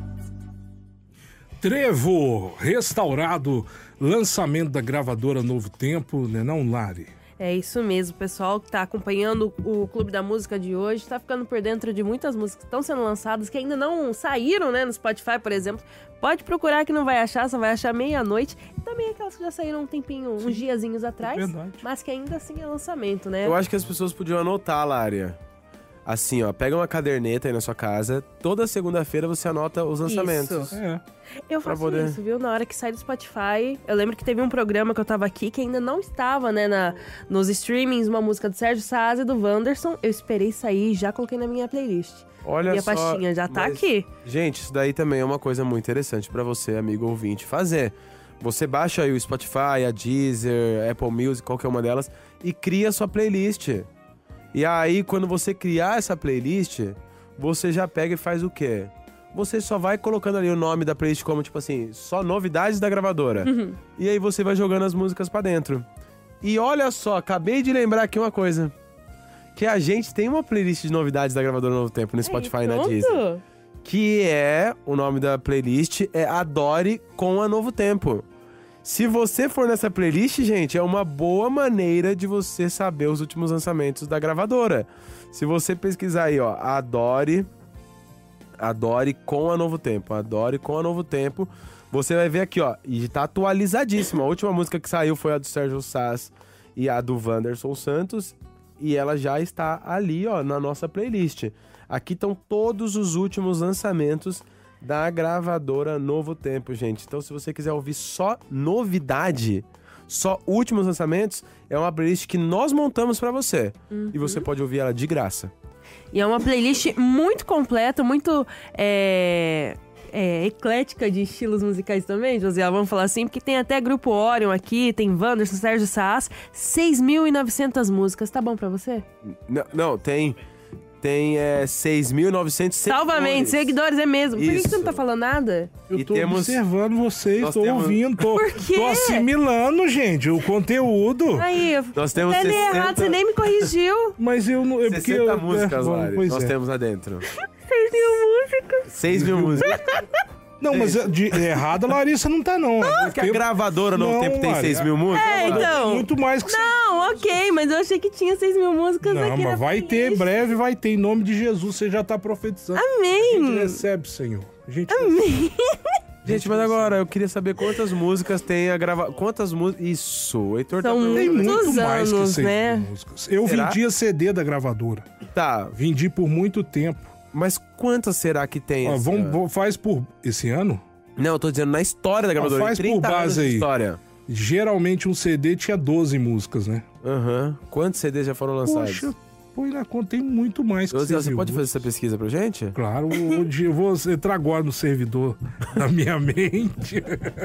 Trevo, restaurado, lançamento da gravadora Novo Tempo, né não, Lari? É isso mesmo, pessoal que tá acompanhando o Clube da Música de hoje, tá ficando por dentro de muitas músicas que estão sendo lançadas, que ainda não saíram, né, no Spotify, por exemplo. Pode procurar que não vai achar, só vai achar meia-noite. E também aquelas que já saíram um tempinho, uns diazinhos atrás, verdade. mas que ainda assim é lançamento, né? Eu acho que as pessoas podiam anotar, Lária. Assim, ó, pega uma caderneta aí na sua casa, toda segunda-feira você anota os lançamentos. Isso. É. Eu pra faço poder- isso, viu? Na hora que sai do Spotify. Eu lembro que teve um programa que eu tava aqui que ainda não estava, né, na, nos streamings, uma música do Sérgio Saz e do Wanderson. Eu esperei sair e já coloquei na minha playlist. Olha e a só, pastinha já tá mas, aqui. Gente, isso daí também é uma coisa muito interessante pra você, amigo ouvinte, fazer. Você baixa aí o Spotify, a Deezer, Apple Music, qualquer uma delas, e cria a sua playlist. E aí, quando você criar essa playlist, você já pega e faz o quê? você só vai colocando ali o nome da playlist como, tipo assim, só novidades da gravadora. Uhum. E aí você vai jogando as músicas pra dentro. E olha só, acabei de lembrar aqui uma coisa. Que a gente tem uma playlist de novidades da gravadora Novo Tempo no Spotify Aí, e na Deezer. Que é, o nome da playlist é Adore com a Novo Tempo. Se você for nessa playlist, gente, é uma boa maneira de você saber os últimos lançamentos da gravadora. Se você pesquisar aí, ó, Adore, Adore com a Novo Tempo, Adore com a Novo Tempo, você vai ver aqui, ó, e tá atualizadíssima. A última música que saiu foi a do Sérgio Sass e a do Wanderson Santos, e ela já está ali, ó, na nossa playlist. Aqui estão todos os últimos lançamentos da gravadora Novo Tempo, gente. Então, se você quiser ouvir só novidade, só últimos lançamentos, é uma playlist que nós montamos pra você. Uhum. E você pode ouvir ela de graça. E é uma playlist muito completa, muito é, é, eclética de estilos musicais também, José. Vamos falar assim, porque tem até Grupo Orion aqui, tem Wanderson, Sérgio Sass, seis mil e novecentas músicas. Tá bom pra você? Não, não tem... Tem é, seis mil e novecentos seguidores. Salvamente, seguidores, é mesmo. Por que, que você não tá falando nada? Eu E tô temos- observando vocês, Nós tô temos- ouvindo, tô, Por quê? tô assimilando, gente, o conteúdo. Aí, eu Nós temos até li sessenta errado, você nem me corrigiu. Mas eu não... É porque sessenta eu, músicas, é, bom, Lari. pois Nós é. temos lá dentro. seis mil músicas. seis mil músicas. Não, mas é, de errada a Larissa não tá, não. Porque a gravadora Novo Não, Tempo tem Lari, seis mil músicas. É, Lari. então. Muito mais que... Não, ok, mas eu achei que tinha seis mil músicas Não, aqui na mas vai ter, playlist. breve vai ter, em nome de Jesus, você já tá profetizando. A Amém. gente recebe, Senhor. A gente Amém. Gente, mas agora eu queria saber quantas músicas tem a grava... Quantas músicas... Isso, o Heitor São tá Tem perguntando. muito Muitos mais que anos, seis né? mil músicas. Eu Será? vendia C D da gravadora. Tá, Vendi por muito tempo. mas quantas será que tem? Ó, esse vamos, ano? vamos- faz por... Esse ano? Não, eu tô dizendo na história da gravadora. faz em trinta por anos base de aí. história. Geralmente um C D tinha doze músicas, né? Aham. Quantos C Ds já foram lançados? Poxa, põe na conta, tem muito mais que Ô, Zé, seis você mil pode fazer músicas. essa pesquisa pra gente? Claro, hoje eu vou entrar agora no servidor da minha mente.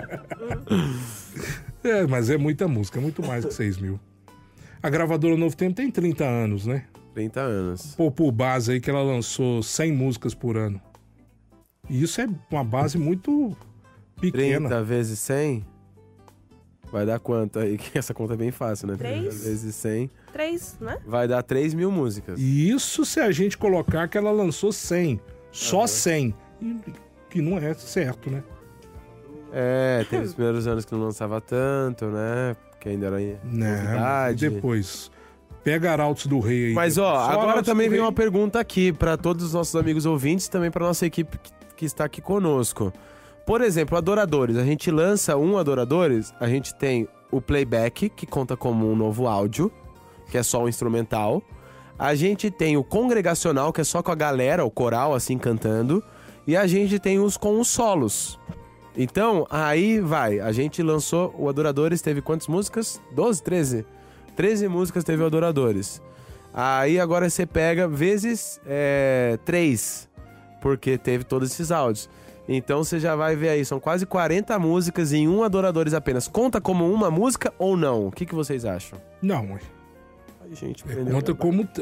É, mas é muita música, é muito mais que seis mil. A gravadora Novo Tempo tem trinta anos, né? trinta anos. Pô, por base aí que ela lançou cem músicas por ano. E isso é uma base muito pequena. trinta vezes cem? Vai dar quanto aí? Que essa conta é bem fácil, né? Três? trinta vezes cem Três, né? vai dar três mil músicas. E isso se a gente colocar que ela lançou cem. Só Uhum. cem. E, que não é certo, né? É, teve os primeiros anos que não lançava tanto, né? Porque ainda era Né? novidade. E depois. Pega Arautos do Rei aí. Mas ó, Só agora Arautos também do vem Rei. uma pergunta aqui pra todos os nossos amigos ouvintes, também pra nossa equipe que, que está aqui conosco. Por exemplo, Adoradores. A gente lança um Adoradores, a gente tem o playback, que conta como um novo áudio, que é só um instrumental. A gente tem o congregacional, que é só com a galera, o coral, assim, cantando. E a gente tem os com os solos. Então, aí vai. A gente lançou o Adoradores, teve quantas músicas? doze, treze? treze músicas teve o Adoradores. Aí agora você pega vezes é, três, porque teve todos esses áudios. Então você já vai ver aí, são quase quarenta músicas em um Adoradores apenas. Conta como uma música ou não? O que, que vocês acham? Não, ué. Ai, gente, É, prendeu conta a- como, t-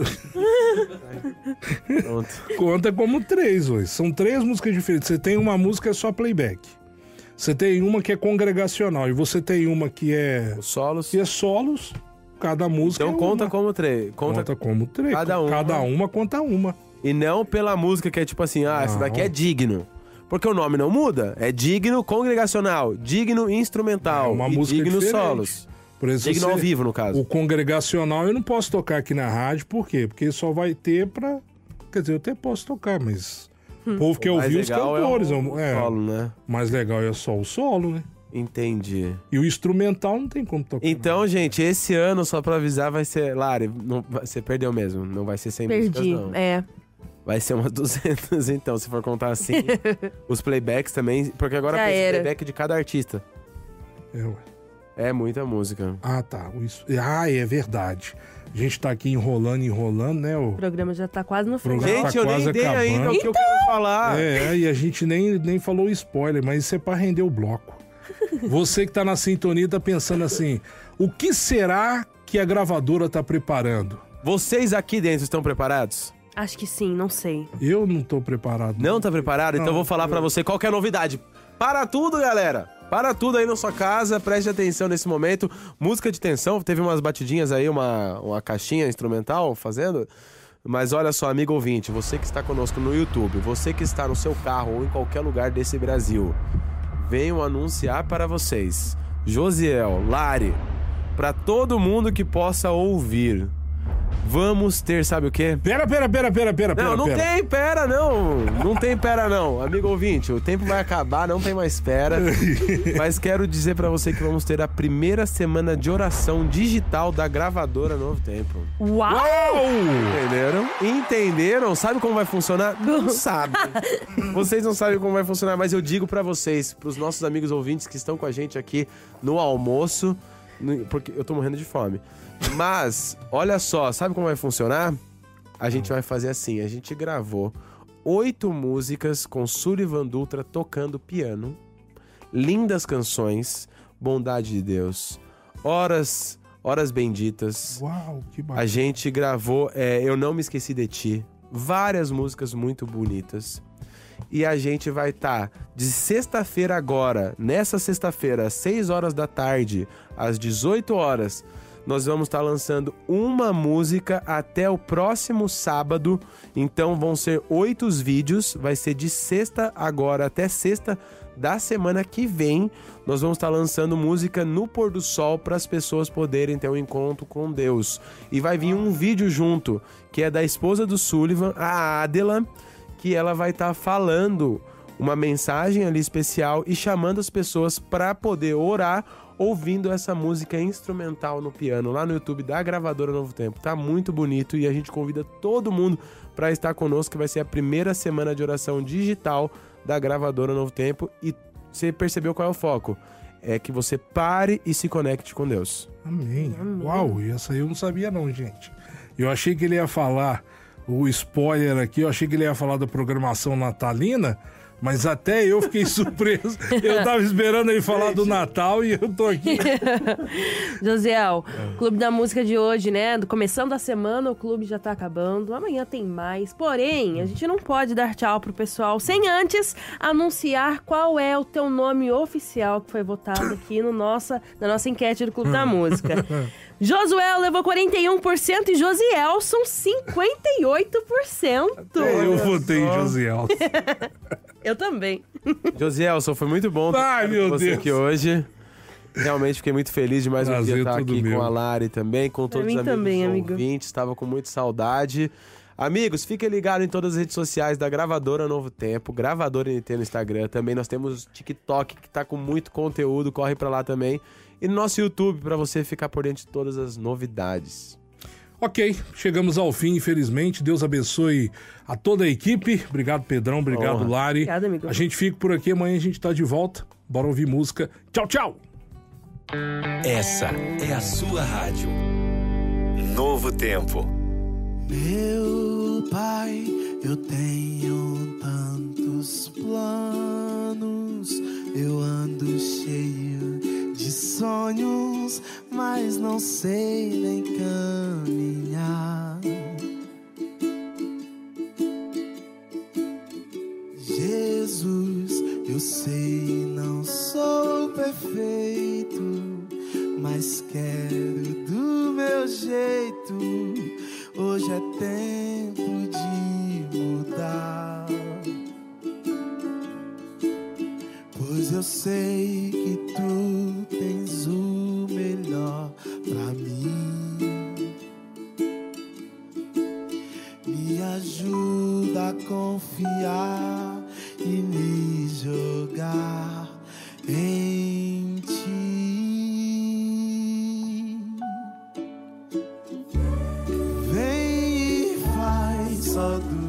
Pronto. conta como três, ué. São três músicas diferentes. Você tem uma música só playback. Você tem uma que é congregacional. E você tem uma que é, Os solos. que é solos. Cada música Então é conta uma. como três. Conta... Conta como três. Cada uma. Cada uma conta uma. E não pela música que é tipo assim, ah, essa Não. daqui é digno. Porque o nome não muda. É digno congregacional, digno instrumental É uma e música digno diferente. solos. Por exemplo, Digno ao você- vivo, no caso. o congregacional eu não posso tocar aqui na rádio. Por quê? Porque só vai ter pra... Quer dizer, eu até posso tocar, mas... O povo quer O mais ouvir os legal cantores. é o, é, solo, né? o mais legal é só o solo, né? Entendi. E o instrumental não tem como tocar. Então, gente, esse ano, só pra avisar, vai ser... Lari, não, você perdeu mesmo. Não vai ser cem músicas, Perdi. não. É. Vai ser umas duzentas, então, se for contar assim. Os playbacks também, porque agora Já tem esse era. playback de cada artista. É, ué. É muita música. Ah, tá. O is- Ah, é verdade. A gente tá aqui enrolando, enrolando, né? O... O programa já tá quase no final. Programa- Gente, eu nem quase dei ainda acabando. o que eu quero falar. É, e a gente nem, nem falou spoiler, mas isso é pra render o bloco. Você que tá na sintonia tá pensando assim, o que será que a gravadora tá preparando? Vocês aqui dentro estão preparados? Acho que sim, não sei. Eu não tô preparado. Não tá preparado? Então eu vou falar pra você qual que é a novidade. Para tudo, galera! Para tudo aí na sua casa, preste atenção nesse momento. Música de tensão, teve umas batidinhas aí, uma, uma caixinha instrumental fazendo. Mas olha só, amigo ouvinte, você que está conosco no YouTube, você que está no seu carro ou em qualquer lugar desse Brasil, venho anunciar para vocês, Josiel, Lari, para todo mundo que possa ouvir, vamos ter, sabe o quê? Pera, pera, pera, pera, pera, Não, não pera. tem pera não, não tem pera não. Amigo ouvinte, o tempo vai acabar, não tem mais pera. Mas quero dizer pra você que vamos ter a primeira semana de oração digital da gravadora Novo Tempo. Uau! Entenderam? Entenderam? Sabe como vai funcionar? Não sabe. Vocês não sabem como vai funcionar, mas eu digo pra vocês, pros nossos amigos ouvintes que estão com a gente aqui no almoço, no- porque eu tô morrendo de fome. Mas, olha só, sabe como vai funcionar? A gente vai fazer assim, a gente gravou oito músicas com Sullivan Dutra tocando piano, lindas canções, Bondade de Deus, Horas, Horas Benditas. Uau, que A bacana. gente gravou é, Eu Não Me Esqueci de Ti, várias músicas muito bonitas. E a gente vai estar de sexta-feira agora, nessa sexta-feira, às seis horas da tarde, às dezoito horas, nós vamos estar lançando uma música até o próximo sábado. Então vão ser oito vídeos, vai ser de sexta agora até sexta da semana que vem. Nós vamos estar lançando música no pôr do sol para as pessoas poderem ter um encontro com Deus. E vai vir um vídeo junto, que é da esposa do Sullivan, a Adela, que ela vai estar falando uma mensagem ali especial e chamando as pessoas para poder orar ouvindo essa música instrumental no piano lá no YouTube da gravadora Novo Tempo. Tá muito bonito e a gente convida todo mundo para estar conosco, que vai ser a primeira semana de oração digital da gravadora Novo Tempo. E você percebeu qual é o foco? É que você pare e se conecte com Deus. Amém. Uau, e essa aí eu não sabia não, gente. Eu achei que ele ia falar, o spoiler aqui, eu achei que ele ia falar da programação natalina, mas até eu fiquei surpreso. Eu tava esperando ele falar do Natal e eu tô aqui. Josiel, Clube da Música de hoje, né? Do- Começando a semana, o clube já tá acabando. Amanhã tem mais. Porém, a gente não pode dar tchau pro pessoal sem antes anunciar qual é o teu nome oficial que foi votado aqui no nossa, na nossa enquete do Clube da Música. Josuel levou quarenta e um por cento e Josielson cinquenta e oito por cento. É, eu votei em só. Josiel. Eu também. Josielson, foi muito bom Ai, estar meu com você Deus. aqui hoje. Realmente fiquei muito feliz de mais um Prazer dia estar todo aqui meu. com a Lari também, com todos mim os amigos também, amigo. ouvintes. Estava com muita saudade. Amigos, fiquem ligados em todas as redes sociais da Gravadora Novo Tempo, Gravadora N T no Instagram. Também nós temos TikTok, que tá com muito conteúdo, corre pra lá também. E no nosso YouTube, pra você ficar por dentro de todas as novidades. Ok, chegamos ao fim, infelizmente. Deus abençoe a toda a equipe. Obrigado, Pedrão. Obrigado, Honra. Lari. Obrigada, amigo. A gente fica por aqui. Amanhã a gente tá de volta. Bora ouvir música. Tchau, tchau! Essa é a sua rádio. Novo Tempo. Meu pai, eu tenho tantos planos, eu ando cheio de sonhos, mas não sei nem caminhar. Jesus, eu sei, não sou perfeito, mas quero do meu jeito. Hoje é tempo de mudar, pois eu sei que tu tens o melhor pra mim. Me ajuda a confiar e me jogar em ti. Vem e faz só do